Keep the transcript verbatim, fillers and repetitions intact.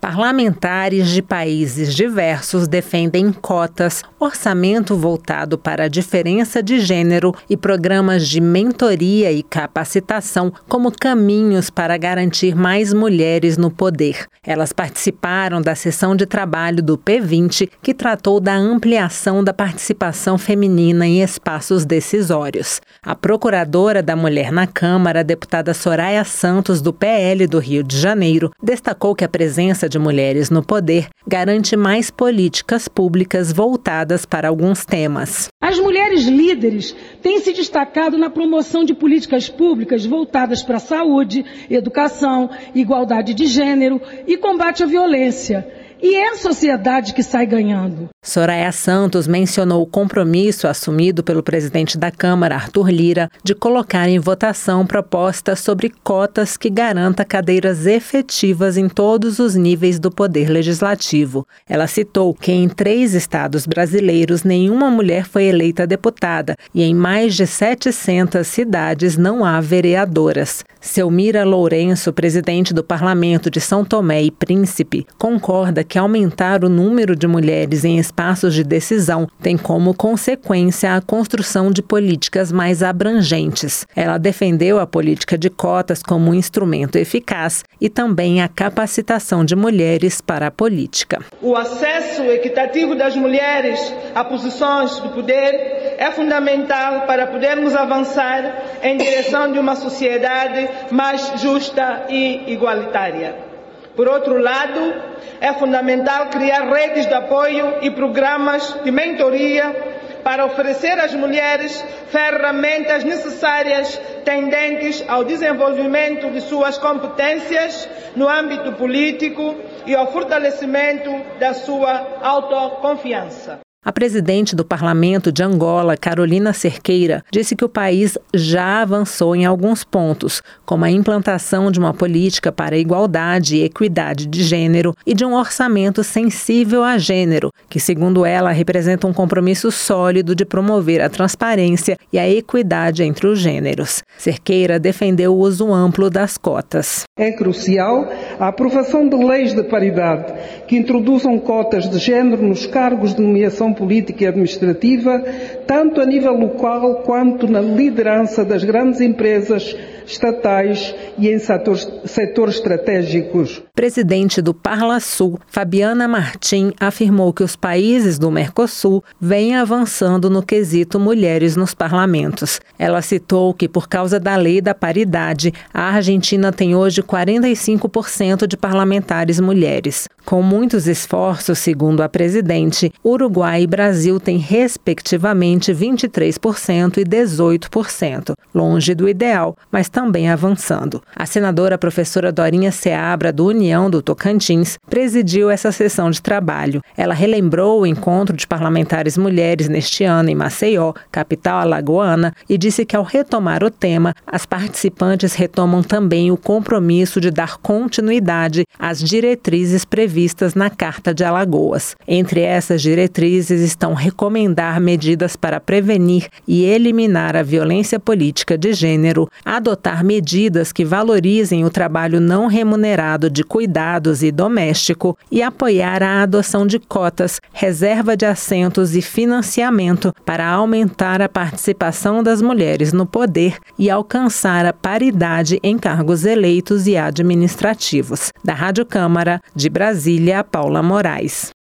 Parlamentares de países diversos defendem cotas, orçamento voltado para a diferença de gênero e programas de mentoria e capacitação como caminhos para garantir mais mulheres no poder. Elas participaram da sessão de trabalho do P vinte, que tratou da ampliação da participação feminina em espaços decisórios. A procuradora da mulher na Câmara, a deputada Soraya Santos, do P L do Rio de Janeiro, destacou que a presença de mulheres no poder garante mais políticas públicas voltadas para alguns temas. As mulheres líderes têm se destacado na promoção de políticas públicas voltadas para a saúde, educação, igualdade de gênero e combate à violência. E é a sociedade que sai ganhando. Soraya Santos mencionou o compromisso assumido pelo presidente da Câmara, Arthur Lira, de colocar em votação propostas sobre cotas que garanta cadeiras efetivas em todos os níveis do poder legislativo. Ela citou que em três estados brasileiros nenhuma mulher foi eleita deputada e em mais de setecentas cidades não há vereadoras. Selmira Lourenço, presidente do Parlamento de São Tomé e Príncipe, concorda que aumentar o número de mulheres em espaços de decisão tem como consequência a construção de políticas mais abrangentes. Ela defendeu a política de cotas como um instrumento eficaz e também a capacitação de mulheres para a política. O acesso equitativo das mulheres a posições de poder é fundamental para podermos avançar em direção de uma sociedade mais justa e igualitária. Por outro lado, é fundamental criar redes de apoio e programas de mentoria para oferecer às mulheres ferramentas necessárias tendentes ao desenvolvimento de suas competências no âmbito político e ao fortalecimento da sua autoconfiança. A presidente do Parlamento de Angola, Carolina Cerqueira, disse que o país já avançou em alguns pontos, como a implantação de uma política para a igualdade e equidade de gênero e de um orçamento sensível a gênero, que, segundo ela, representa um compromisso sólido de promover a transparência e a equidade entre os gêneros. Cerqueira defendeu o uso amplo das cotas. É crucial a aprovação de leis de paridade que introduzam cotas de género nos cargos de nomeação política e administrativa, tanto a nível local quanto na liderança das grandes empresas estatais e em setores, setores estratégicos. Presidente do Parlasul, Fabiana Martim, afirmou que os países do Mercosul vêm avançando no quesito mulheres nos parlamentos. Ela citou que, por causa da lei da paridade, a Argentina tem hoje quarenta e cinco por cento de parlamentares mulheres. Com muitos esforços, segundo a presidente, Uruguai e Brasil têm, respectivamente, vinte e três por cento e dezoito por cento, longe do ideal, mas também avançando. A senadora professora Dorinha Seabra, do União do Tocantins, presidiu essa sessão de trabalho. Ela relembrou o encontro de parlamentares mulheres neste ano em Maceió, capital alagoana, e disse que, ao retomar o tema, as participantes retomam também o compromisso de dar continuidade às diretrizes previstas na Carta de Alagoas. Entre essas diretrizes estão recomendar medidas para prevenir e eliminar a violência política de gênero, adotar medidas que valorizem o trabalho não remunerado de cuidados e doméstico e apoiar a adoção de cotas, reserva de assentos e financiamento para aumentar a participação das mulheres no poder e alcançar a paridade em cargos eleitos e administrativos. Da Rádio Câmara, de Brasília, Paula Moraes.